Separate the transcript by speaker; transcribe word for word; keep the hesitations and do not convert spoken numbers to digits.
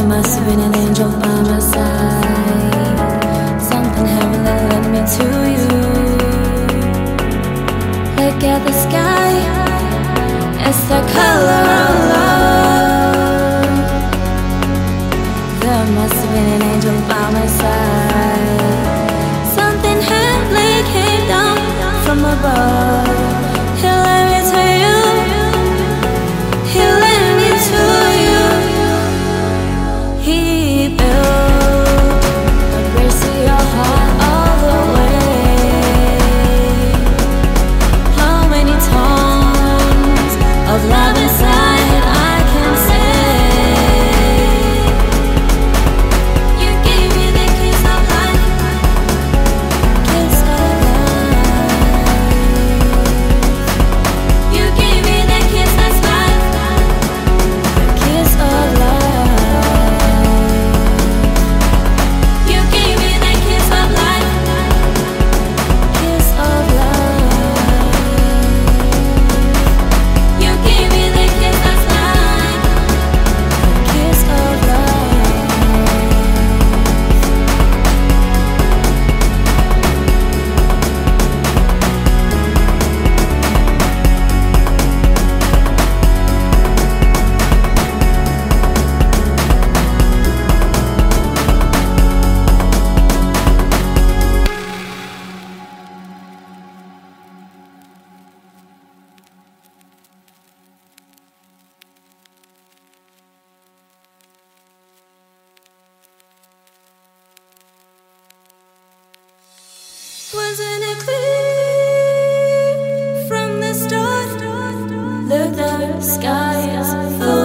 Speaker 1: must have been an angel by my side. Something heavenly led me to you. Look at the sky, it's the color of love. There must have been an angel by my side. Something heavenly came down from above. He led me to you. He led me to you. He built a bridge to your heart all the way. How many times of love inside I can say. You gave me the kiss of life, kiss of life. You gave me the kiss that's life, the kiss of life. You gave me the kiss of life, kiss of life. You gave me the kiss that's life, the kiss of life. Wasn't it clear from the start? Look, the sky is full